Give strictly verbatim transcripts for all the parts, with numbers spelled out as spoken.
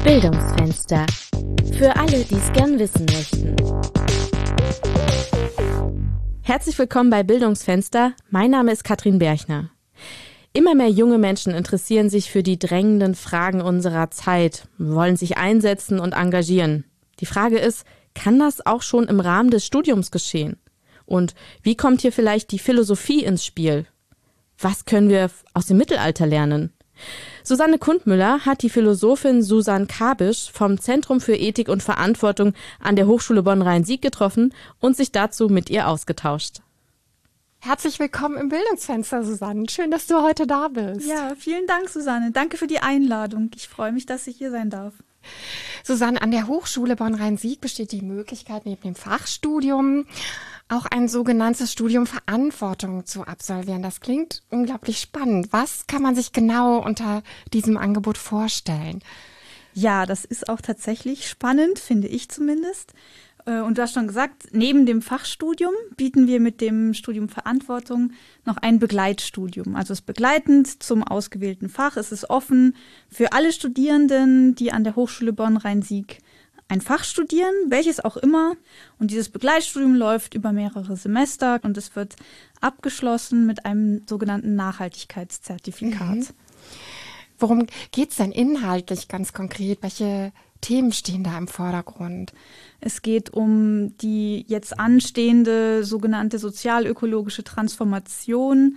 Bildungsfenster. Für alle, die es gern wissen möchten. Herzlich willkommen bei Bildungsfenster. Mein Name ist Katrin Berchner. Immer mehr junge Menschen interessieren sich für die drängenden Fragen unserer Zeit, wollen sich einsetzen und engagieren. Die Frage ist, kann das auch schon im Rahmen des Studiums geschehen? Und wie kommt hier vielleicht die Philosophie ins Spiel? Was können wir aus dem Mittelalter lernen? Susanne Kundmüller hat die Philosophin Susan Kabisch vom Zentrum für Ethik und Verantwortung an der Hochschule Bonn-Rhein-Sieg getroffen und sich dazu mit ihr ausgetauscht. Herzlich willkommen im Bildungsfenster, Susanne. Schön, dass du heute da bist. Ja, vielen Dank, Susanne. Danke für die Einladung. Ich freue mich, dass ich hier sein darf. Susanne, an der Hochschule Bonn-Rhein-Sieg besteht die Möglichkeit, neben dem Fachstudium auch ein sogenanntes Studium Verantwortung zu absolvieren. Das klingt unglaublich spannend. Was kann man sich genau unter diesem Angebot vorstellen? Ja, das ist auch tatsächlich spannend, finde ich zumindest. Und du hast schon gesagt, neben dem Fachstudium bieten wir mit dem Studium Verantwortung noch ein Begleitstudium. Also es ist begleitend zum ausgewählten Fach. Es ist offen für alle Studierenden, die an der Hochschule Bonn-Rhein-Sieg ein Fach studieren, welches auch immer. Und dieses Begleitstudium läuft über mehrere Semester und es wird abgeschlossen mit einem sogenannten Nachhaltigkeitszertifikat. Mhm. Worum geht es denn inhaltlich ganz konkret? Welche Themen stehen da im Vordergrund? Es geht um die jetzt anstehende sogenannte sozial-ökologische Transformation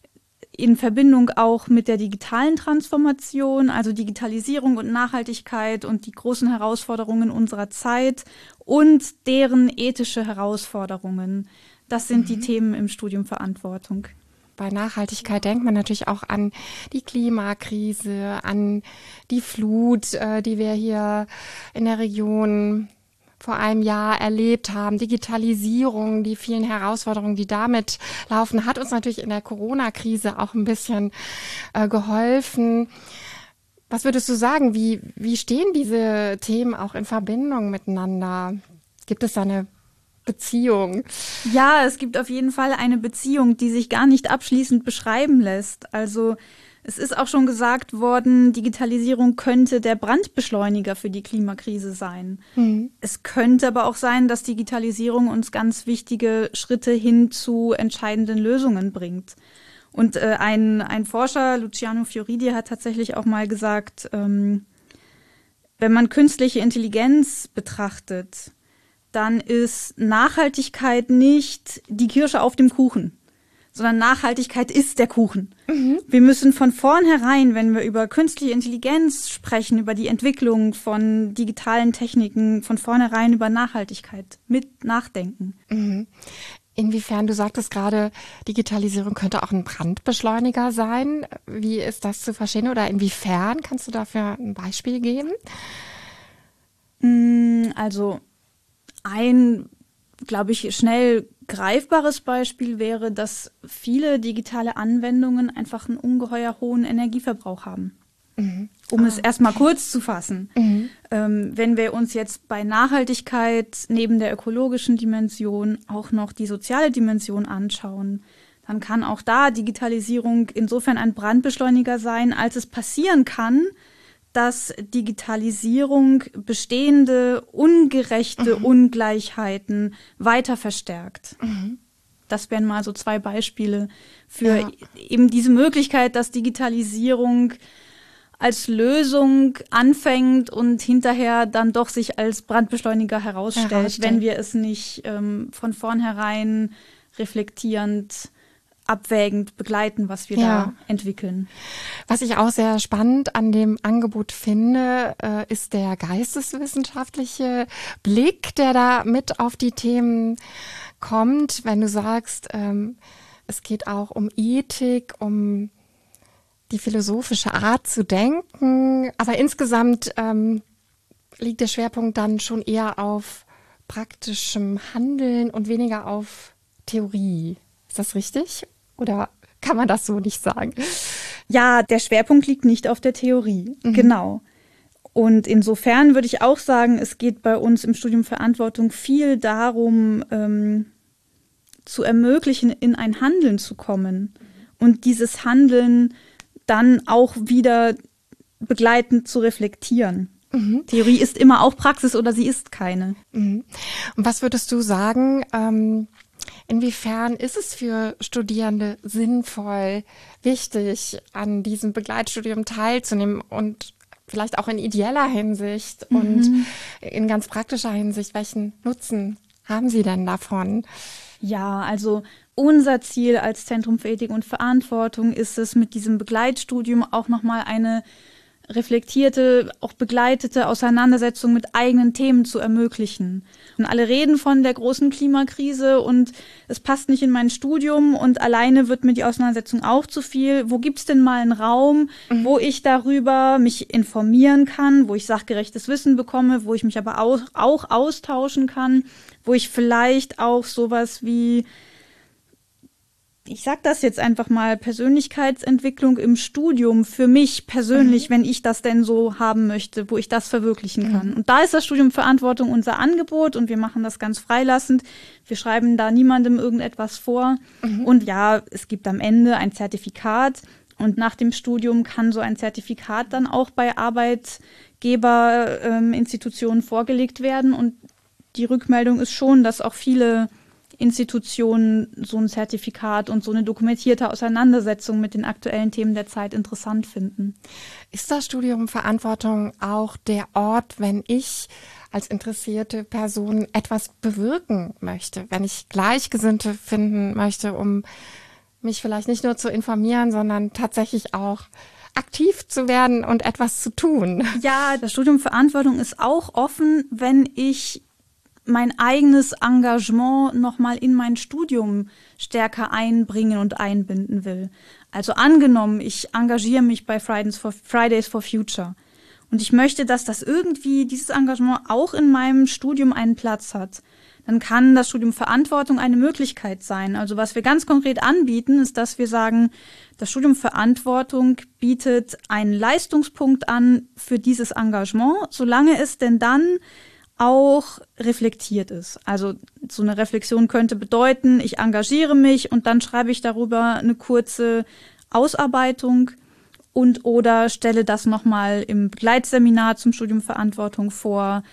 in Verbindung auch mit der digitalen Transformation, also Digitalisierung und Nachhaltigkeit und die großen Herausforderungen unserer Zeit und deren ethische Herausforderungen. Das sind mhm. die Themen im Studium Verantwortung. Bei Nachhaltigkeit denkt man natürlich auch an die Klimakrise, an die Flut, die wir hier in der Region vor einem Jahr erlebt haben, Digitalisierung, die vielen Herausforderungen, die damit laufen, hat uns natürlich in der Corona-Krise auch ein bisschen äh, geholfen. Was würdest du sagen, wie, wie stehen diese Themen auch in Verbindung miteinander? Gibt es da eine Beziehung? Ja, es gibt auf jeden Fall eine Beziehung, die sich gar nicht abschließend beschreiben lässt. Also es ist auch schon gesagt worden, Digitalisierung könnte der Brandbeschleuniger für die Klimakrise sein. Mhm. Es könnte aber auch sein, dass Digitalisierung uns ganz wichtige Schritte hin zu entscheidenden Lösungen bringt. Und äh, ein, ein Forscher, Luciano Fioridi, hat tatsächlich auch mal gesagt, ähm, wenn man künstliche Intelligenz betrachtet, dann ist Nachhaltigkeit nicht die Kirsche auf dem Kuchen, sondern Nachhaltigkeit ist der Kuchen. Mhm. Wir müssen von vornherein, wenn wir über künstliche Intelligenz sprechen, über die Entwicklung von digitalen Techniken, von vornherein über Nachhaltigkeit mit nachdenken. Mhm. Inwiefern, du sagtest gerade, Digitalisierung könnte auch ein Brandbeschleuniger sein. Wie ist das zu verstehen oder inwiefern? Kannst du dafür ein Beispiel geben? Also ein, glaube ich, schnell greifbares Beispiel wäre, dass viele digitale Anwendungen einfach einen ungeheuer hohen Energieverbrauch haben. Mhm. Um ah, es erstmal kurz zu fassen. Mhm. Ähm, wenn wir uns jetzt bei Nachhaltigkeit neben der ökologischen Dimension auch noch die soziale Dimension anschauen, dann kann auch da Digitalisierung insofern ein Brandbeschleuniger sein, als es passieren kann, dass Digitalisierung bestehende ungerechte mhm. Ungleichheiten weiter verstärkt. Mhm. Das wären mal so zwei Beispiele für ja. eben diese Möglichkeit, dass Digitalisierung als Lösung anfängt und hinterher dann doch sich als Brandbeschleuniger herausstellt, herausstellt. wenn wir es nicht ähm, von vornherein reflektierend abwägend begleiten, was wir ja. da entwickeln. Was ich auch sehr spannend an dem Angebot finde, äh, ist der geisteswissenschaftliche Blick, der da mit auf die Themen kommt. Wenn du sagst, ähm, es geht auch um Ethik, um die philosophische Art zu denken, aber insgesamt ähm, liegt der Schwerpunkt dann schon eher auf praktischem Handeln und weniger auf Theorie. Ist das richtig? Oder kann man das so nicht sagen? Ja, der Schwerpunkt liegt nicht auf der Theorie, mhm. genau. Und insofern würde ich auch sagen, es geht bei uns im Studium Verantwortung viel darum, ähm, zu ermöglichen, in ein Handeln zu kommen und dieses Handeln dann auch wieder begleitend zu reflektieren. Mhm. Theorie ist immer auch Praxis oder sie ist keine. Mhm. Und was würdest du sagen, ähm, inwiefern ist es für Studierende sinnvoll, wichtig, an diesem Begleitstudium teilzunehmen und vielleicht auch in ideeller Hinsicht mhm. und in ganz praktischer Hinsicht, welchen Nutzen haben Sie denn davon? Ja, also unser Ziel als Zentrum für Ethik und Verantwortung ist es, mit diesem Begleitstudium auch nochmal eine reflektierte, auch begleitete Auseinandersetzung mit eigenen Themen zu ermöglichen. Und alle reden von der großen Klimakrise und es passt nicht in mein Studium und alleine wird mir die Auseinandersetzung auch zu viel. Wo gibt's denn mal einen Raum, mhm. wo ich darüber mich informieren kann, wo ich sachgerechtes Wissen bekomme, wo ich mich aber auch, auch austauschen kann, wo ich vielleicht auch sowas wie, ich sag das jetzt einfach mal, Persönlichkeitsentwicklung im Studium für mich persönlich, mhm. wenn ich das denn so haben möchte, wo ich das verwirklichen kann. Mhm. Und da ist das Studium Verantwortung unser Angebot und wir machen das ganz freilassend. Wir schreiben da niemandem irgendetwas vor. Mhm. Und ja, es gibt am Ende ein Zertifikat und nach dem Studium kann so ein Zertifikat dann auch bei Arbeitgeberinstitutionen ähm, vorgelegt werden. Und die Rückmeldung ist schon, dass auch viele Institutionen so ein Zertifikat und so eine dokumentierte Auseinandersetzung mit den aktuellen Themen der Zeit interessant finden. Ist das Studium Verantwortung auch der Ort, wenn ich als interessierte Person etwas bewirken möchte, wenn ich Gleichgesinnte finden möchte, um mich vielleicht nicht nur zu informieren, sondern tatsächlich auch aktiv zu werden und etwas zu tun? Ja, das Studium Verantwortung ist auch offen, wenn ich mein eigenes Engagement nochmal in mein Studium stärker einbringen und einbinden will. Also angenommen, ich engagiere mich bei Fridays for, Fridays for Future und ich möchte, dass das irgendwie, dieses Engagement auch in meinem Studium einen Platz hat. Dann kann das Studium Verantwortung eine Möglichkeit sein. Also was wir ganz konkret anbieten, ist, dass wir sagen, das Studium Verantwortung bietet einen Leistungspunkt an für dieses Engagement, solange es denn dann auch reflektiert ist. Also so eine Reflexion könnte bedeuten, ich engagiere mich und dann schreibe ich darüber eine kurze Ausarbeitung und oder stelle das nochmal im Begleitseminar zum Studium Verantwortung vor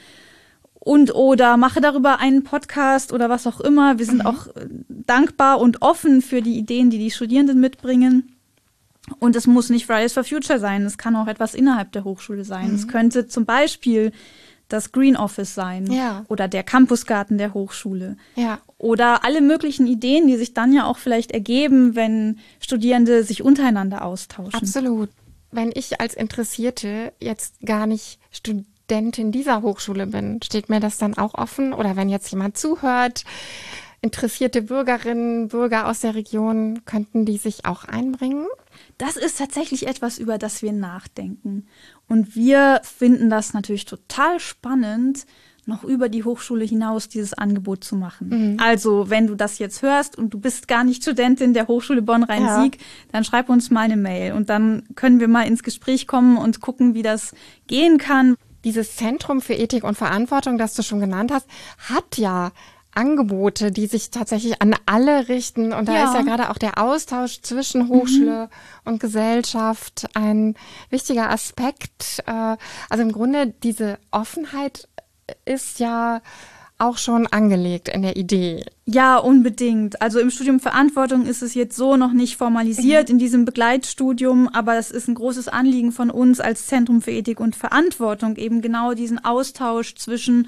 und oder mache darüber einen Podcast oder was auch immer. Wir sind mhm. auch dankbar und offen für die Ideen, die die Studierenden mitbringen. Und es muss nicht Fridays for Future sein, es kann auch etwas innerhalb der Hochschule sein. Mhm. Es könnte zum Beispiel das Green Office sein ja. oder der Campusgarten der Hochschule ja. oder alle möglichen Ideen, die sich dann ja auch vielleicht ergeben, wenn Studierende sich untereinander austauschen. Absolut. Wenn ich als Interessierte jetzt gar nicht Studentin dieser Hochschule bin, steht mir das dann auch offen? Oder wenn jetzt jemand zuhört, interessierte Bürgerinnen, Bürger aus der Region, könnten die sich auch einbringen? Das ist tatsächlich etwas, über das wir nachdenken. Und wir finden das natürlich total spannend, noch über die Hochschule hinaus dieses Angebot zu machen. Mhm. Also, wenn du das jetzt hörst und du bist gar nicht Studentin der Hochschule Bonn-Rhein-Sieg, ja. dann schreib uns mal eine Mail und dann können wir mal ins Gespräch kommen und gucken, wie das gehen kann. Dieses Zentrum für Ethik und Verantwortung, das du schon genannt hast, hat ja Angebote, die sich tatsächlich an alle richten. Und da ja. ist ja gerade auch der Austausch zwischen Hochschule mhm. und Gesellschaft ein wichtiger Aspekt. Also im Grunde diese Offenheit ist ja auch schon angelegt in der Idee. Ja, unbedingt. Also im Studium Verantwortung ist es jetzt so noch nicht formalisiert mhm. in diesem Begleitstudium, aber es ist ein großes Anliegen von uns als Zentrum für Ethik und Verantwortung, eben genau diesen Austausch zwischen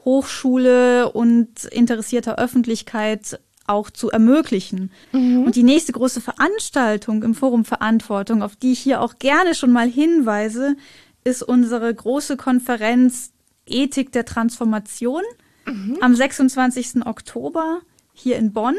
Hochschule und interessierter Öffentlichkeit auch zu ermöglichen. Mhm. Und die nächste große Veranstaltung im Forum Verantwortung, auf die ich hier auch gerne schon mal hinweise, ist unsere große Konferenz Ethik der Transformation mhm. am sechsundzwanzigsten Oktober hier in Bonn.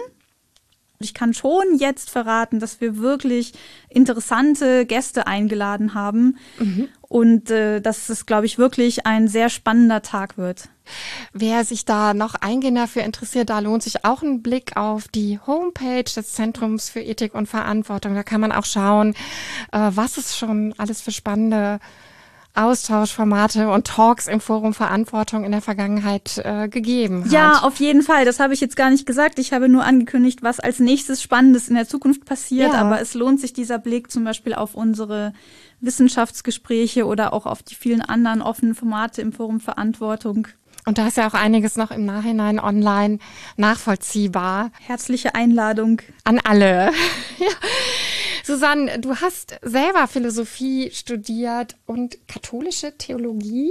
Ich kann schon jetzt verraten, dass wir wirklich interessante Gäste eingeladen haben mhm. und äh, dass es, glaube ich, wirklich ein sehr spannender Tag wird. Wer sich da noch eingehender für interessiert, da lohnt sich auch ein Blick auf die Homepage des Zentrums für Ethik und Verantwortung. Da kann man auch schauen, äh, was es schon alles für spannende Austauschformate und Talks im Forum Verantwortung in der Vergangenheit äh, gegeben hat. Ja, auf jeden Fall. Das habe ich jetzt gar nicht gesagt. Ich habe nur angekündigt, was als nächstes Spannendes in der Zukunft passiert. Ja. Aber es lohnt sich dieser Blick zum Beispiel auf unsere Wissenschaftsgespräche oder auch auf die vielen anderen offenen Formate im Forum Verantwortung. Und da ist ja auch einiges noch im Nachhinein online nachvollziehbar. Herzliche Einladung an alle. Ja. Susanne, du hast selber Philosophie studiert und katholische Theologie.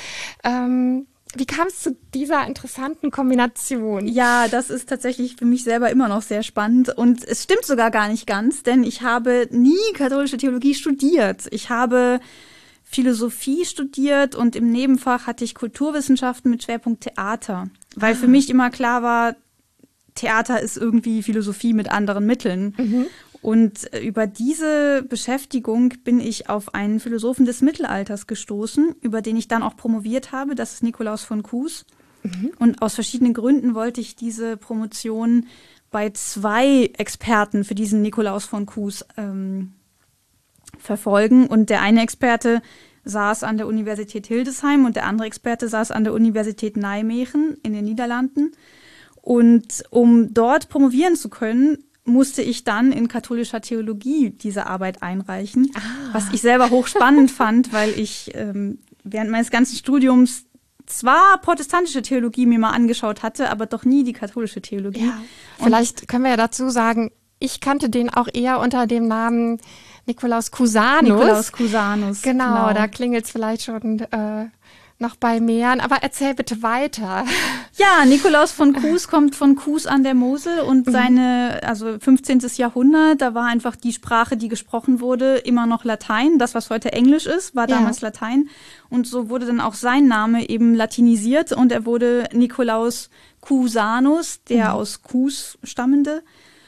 Ähm, wie kam es zu dieser interessanten Kombination? Ja, das ist tatsächlich für mich selber immer noch sehr spannend. Und es stimmt sogar gar nicht ganz, denn ich habe nie katholische Theologie studiert. Ich habe Philosophie studiert und im Nebenfach hatte ich Kulturwissenschaften mit Schwerpunkt Theater. Weil ah. für mich immer klar war, Theater ist irgendwie Philosophie mit anderen Mitteln. Mhm. Und über diese Beschäftigung bin ich auf einen Philosophen des Mittelalters gestoßen, über den ich dann auch promoviert habe. Das ist Nikolaus von Kues. Mhm. Und aus verschiedenen Gründen wollte ich diese Promotion bei zwei Experten für diesen Nikolaus von Kues ähm, verfolgen. Und der eine Experte saß an der Universität Hildesheim und der andere Experte saß an der Universität Nijmegen in den Niederlanden. Und um dort promovieren zu können, musste ich dann in katholischer Theologie diese Arbeit einreichen, ah. was ich selber hochspannend fand, weil ich ähm, während meines ganzen Studiums zwar protestantische Theologie mir mal angeschaut hatte, aber doch nie die katholische Theologie. Ja. Vielleicht können wir ja dazu sagen, ich kannte den auch eher unter dem Namen Nikolaus Cusanus. Nikolaus Cusanus. Genau, genau. Da klingelt es vielleicht schon äh, noch bei mehreren. Aber erzähl bitte weiter. Ja, Nikolaus von Kues kommt von Kues an der Mosel und seine, also fünfzehnten. Jahrhundert, da war einfach die Sprache, die gesprochen wurde, immer noch Latein. Das, was heute Englisch ist, war damals ja. Latein. Und so wurde dann auch sein Name eben latinisiert und er wurde Nikolaus Cusanus, der mhm. aus Kues stammende.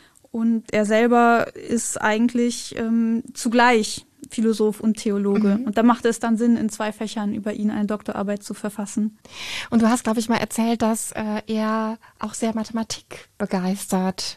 Und er selber ist eigentlich ähm, zugleich Philosoph und Theologe. Mhm. Und da machte es dann Sinn, in zwei Fächern über ihn eine Doktorarbeit zu verfassen. Und du hast, glaube ich, mal erzählt, dass äh, er auch sehr Mathematik begeistert.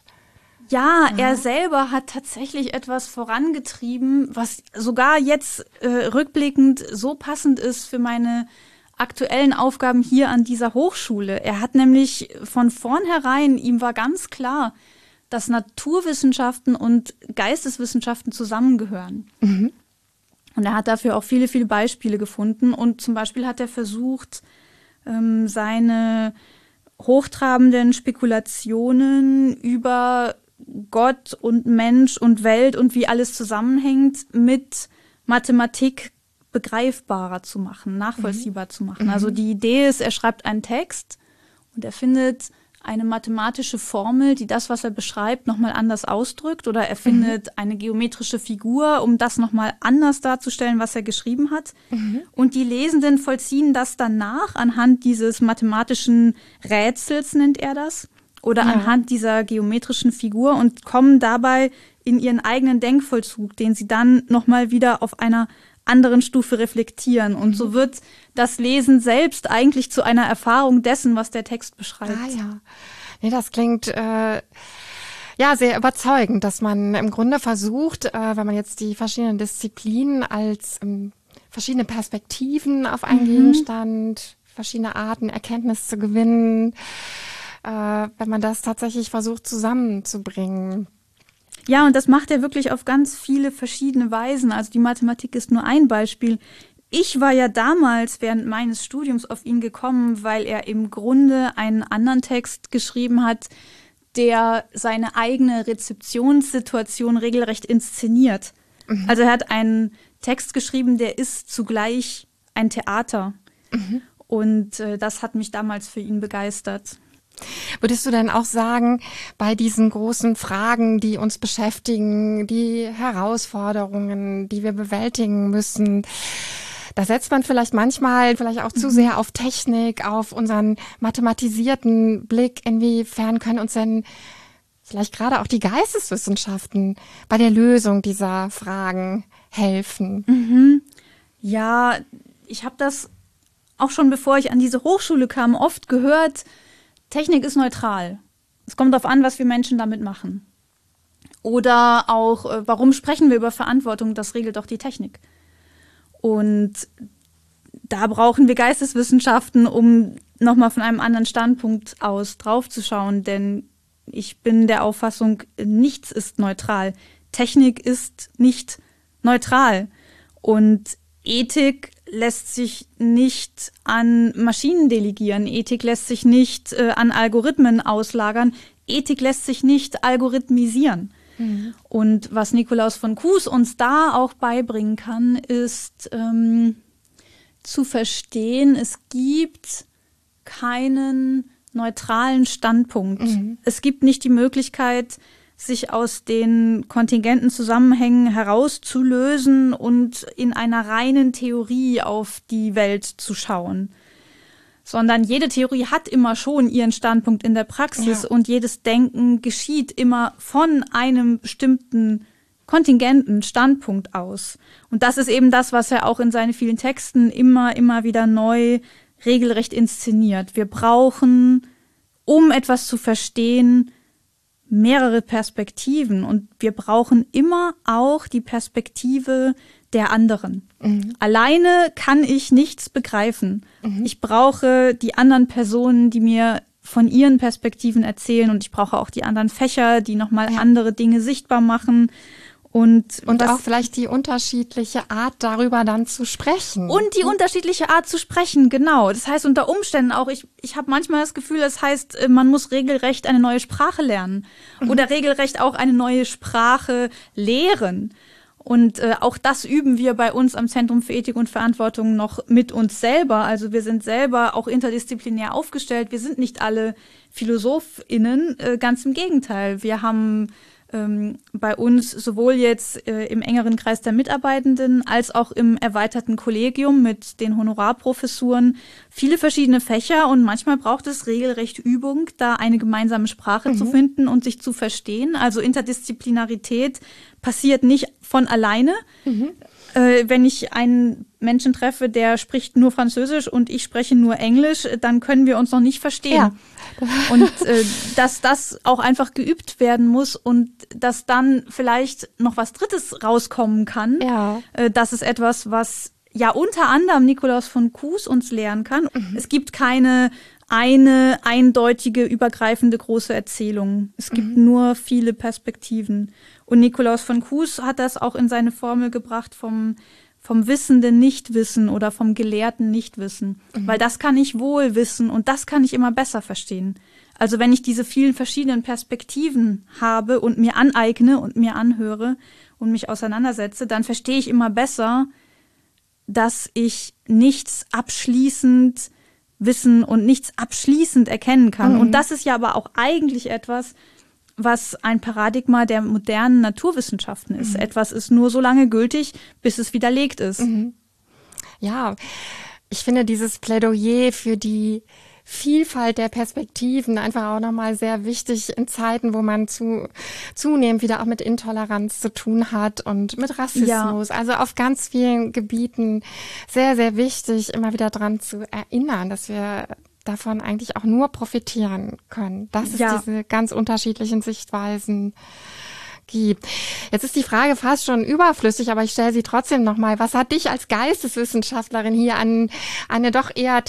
Ja, ja, er selber hat tatsächlich etwas vorangetrieben, was sogar jetzt äh, rückblickend so passend ist für meine aktuellen Aufgaben hier an dieser Hochschule. Er hat nämlich von vornherein, ihm war ganz klar, dass Naturwissenschaften und Geisteswissenschaften zusammengehören. Mhm. Und er hat dafür auch viele, viele Beispiele gefunden. Und zum Beispiel hat er versucht, ähm, seine hochtrabenden Spekulationen über Gott und Mensch und Welt und wie alles zusammenhängt, mit Mathematik begreifbarer zu machen, nachvollziehbar mhm. zu machen. Also die Idee ist, er schreibt einen Text und er findet eine mathematische Formel, die das, was er beschreibt, nochmal anders ausdrückt, oder er findet mhm. eine geometrische Figur, um das nochmal anders darzustellen, was er geschrieben hat. Mhm. Und die Lesenden vollziehen das danach anhand dieses mathematischen Rätsels, nennt er das, oder ja. anhand dieser geometrischen Figur und kommen dabei in ihren eigenen Denkvollzug, den sie dann nochmal wieder auf einer anderen Stufe reflektieren. Und mhm. so wird das Lesen selbst eigentlich zu einer Erfahrung dessen, was der Text beschreibt. Ah ja, nee, das klingt äh, ja sehr überzeugend, dass man im Grunde versucht, äh, wenn man jetzt die verschiedenen Disziplinen als ähm, verschiedene Perspektiven auf einen mhm. Gegenstand, verschiedene Arten Erkenntnis zu gewinnen, äh, wenn man das tatsächlich versucht zusammenzubringen. Ja, und das macht er wirklich auf ganz viele verschiedene Weisen. Also die Mathematik ist nur ein Beispiel. Ich war ja damals während meines Studiums auf ihn gekommen, weil er im Grunde einen anderen Text geschrieben hat, der seine eigene Rezeptionssituation regelrecht inszeniert. Mhm. Also er hat einen Text geschrieben, der ist zugleich ein Theater. Mhm. Und äh, das hat mich damals für ihn begeistert. Würdest du denn auch sagen, bei diesen großen Fragen, die uns beschäftigen, die Herausforderungen, die wir bewältigen müssen, da setzt man vielleicht manchmal vielleicht auch zu sehr auf Technik, auf unseren mathematisierten Blick. Inwiefern können uns denn vielleicht gerade auch die Geisteswissenschaften bei der Lösung dieser Fragen helfen? Mhm. Ja, ich habe das auch schon, bevor ich an diese Hochschule kam, oft gehört. Technik ist neutral. Es kommt darauf an, was wir Menschen damit machen. Oder auch, äh, warum sprechen wir über Verantwortung? Das regelt doch die Technik. Und da brauchen wir Geisteswissenschaften, um nochmal von einem anderen Standpunkt aus draufzuschauen. Denn ich bin der Auffassung, nichts ist neutral. Technik ist nicht neutral. Und Ethik lässt sich nicht an Maschinen delegieren. Ethik lässt sich nicht äh, an Algorithmen auslagern. Ethik lässt sich nicht algorithmisieren. Mhm. Und was Nikolaus von Kues uns da auch beibringen kann, ist ähm, zu verstehen, es gibt keinen neutralen Standpunkt. Mhm. Es gibt nicht die Möglichkeit, sich aus den kontingenten Zusammenhängen herauszulösen und in einer reinen Theorie auf die Welt zu schauen. Sondern jede Theorie hat immer schon ihren Standpunkt in der Praxis, ja. Und jedes Denken geschieht immer von einem bestimmten kontingenten Standpunkt aus. Und das ist eben das, was er auch in seinen vielen Texten immer, immer wieder neu regelrecht inszeniert. Wir brauchen, um etwas zu verstehen, mehrere Perspektiven, und wir brauchen immer auch die Perspektive der anderen. Mhm. Alleine kann ich nichts begreifen. Mhm. Ich brauche die anderen Personen, die mir von ihren Perspektiven erzählen, und ich brauche auch die anderen Fächer, die nochmal ja. andere Dinge sichtbar machen. Und, und was, auch vielleicht die unterschiedliche Art, darüber dann zu sprechen. Und die unterschiedliche Art zu sprechen, genau. Das heißt unter Umständen auch, ich, ich habe manchmal das Gefühl, das heißt, man muss regelrecht eine neue Sprache lernen. Mhm. Oder regelrecht auch eine neue Sprache lehren. Und äh, auch das üben wir bei uns am Zentrum für Ethik und Verantwortung noch mit uns selber. Also wir sind selber auch interdisziplinär aufgestellt. Wir sind nicht alle PhilosophInnen, äh, ganz im Gegenteil. Wir haben ähm, bei uns sowohl jetzt äh, im engeren Kreis der Mitarbeitenden als auch im erweiterten Kollegium mit den Honorarprofessuren viele verschiedene Fächer, und manchmal braucht es regelrecht Übung, da eine gemeinsame Sprache mhm. zu finden und sich zu verstehen. Also Interdisziplinarität passiert nicht von alleine. Mhm. Äh, wenn ich einen Menschen treffe, der spricht nur Französisch und ich spreche nur Englisch, dann können wir uns noch nicht verstehen. Ja. Und äh, dass das auch einfach geübt werden muss und dass dann vielleicht noch was Drittes rauskommen kann. Ja. Äh, das ist etwas, was ja unter anderem Nikolaus von Kues uns lehren kann. Mhm. Es gibt keine eine eindeutige, übergreifende große Erzählung. Es gibt mhm. nur viele Perspektiven. Und Nikolaus von Kues hat das auch in seine Formel gebracht vom, vom wissenden Nichtwissen oder vom gelehrten Nichtwissen. Mhm. Weil das kann ich wohl wissen und das kann ich immer besser verstehen. Also wenn ich diese vielen verschiedenen Perspektiven habe und mir aneigne und mir anhöre und mich auseinandersetze, dann verstehe ich immer besser, dass ich nichts abschließend wissen und nichts abschließend erkennen kann. Mhm. Und das ist ja aber auch eigentlich etwas, was ein Paradigma der modernen Naturwissenschaften ist. Mhm. Etwas ist nur so lange gültig, bis es widerlegt ist. Mhm. Ja, ich finde dieses Plädoyer für die Vielfalt der Perspektiven einfach auch nochmal sehr wichtig in Zeiten, wo man zu, zunehmend wieder auch mit Intoleranz zu tun hat und mit Rassismus. Ja. Also auf ganz vielen Gebieten sehr, sehr wichtig, immer wieder dran zu erinnern, dass wir davon eigentlich auch nur profitieren können, dass es ja. diese ganz unterschiedlichen Sichtweisen gibt. Jetzt ist die Frage fast schon überflüssig, aber ich stelle sie trotzdem nochmal. Was hat dich als Geisteswissenschaftlerin hier an eine doch eher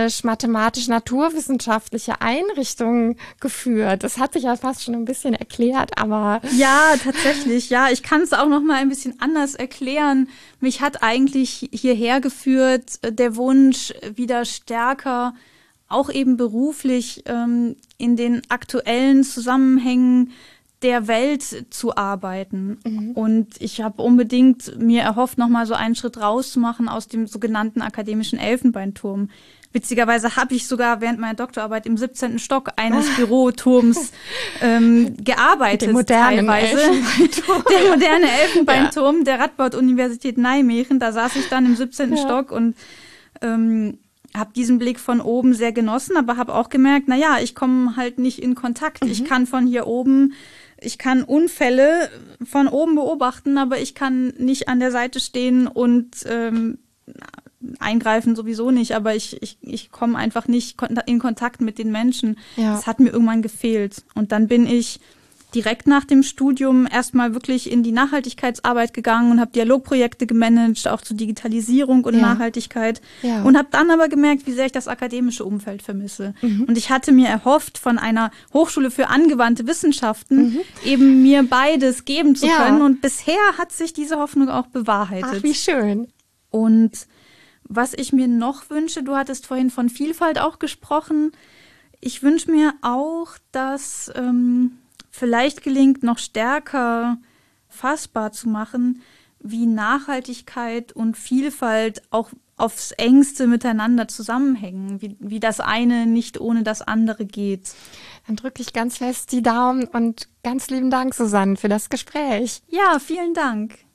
technisch-mathematisch-naturwissenschaftliche Einrichtung geführt? Das hat sich ja fast schon ein bisschen erklärt, aber... Ja, tatsächlich. Ja, ich kann es auch nochmal ein bisschen anders erklären. Mich hat eigentlich hierher geführt der Wunsch, wieder stärker, auch eben beruflich, ähm, in den aktuellen Zusammenhängen der Welt zu arbeiten. Mhm. Und ich habe unbedingt mir erhofft, nochmal so einen Schritt rauszumachen aus dem sogenannten akademischen Elfenbeinturm. Witzigerweise habe ich sogar während meiner Doktorarbeit im siebzehnten Stock eines Büroturms ähm, gearbeitet. Der moderne teilweise. Elfenbeinturm. Der moderne Elfenbeinturm ja. der Radboud-Universität Nijmegen. Da saß ich dann im siebzehnten Ja. Stock und ähm, habe diesen Blick von oben sehr genossen, aber habe auch gemerkt, na ja, ich komme halt nicht in Kontakt. Mhm. Ich kann von hier oben, ich kann Unfälle von oben beobachten, aber ich kann nicht an der Seite stehen und ähm, eingreifen sowieso nicht, aber ich, ich, ich komme einfach nicht in Kontakt mit den Menschen. Ja. Das hat mir irgendwann gefehlt. Und dann bin ich direkt nach dem Studium erstmal wirklich in die Nachhaltigkeitsarbeit gegangen und habe Dialogprojekte gemanagt, auch zur Digitalisierung und ja. Nachhaltigkeit. Ja. Und habe dann aber gemerkt, wie sehr ich das akademische Umfeld vermisse. Mhm. Und ich hatte mir erhofft, von einer Hochschule für angewandte Wissenschaften mhm. eben mir beides geben zu ja. können. Und bisher hat sich diese Hoffnung auch bewahrheitet. Ach, wie schön. Und was ich mir noch wünsche, du hattest vorhin von Vielfalt auch gesprochen. Ich wünsche mir auch, dass ähm, vielleicht gelingt, noch stärker fassbar zu machen, wie Nachhaltigkeit und Vielfalt auch aufs Engste miteinander zusammenhängen, wie, wie das eine nicht ohne das andere geht. Dann drücke ich ganz fest die Daumen und ganz lieben Dank, Susanne, für das Gespräch. Ja, vielen Dank.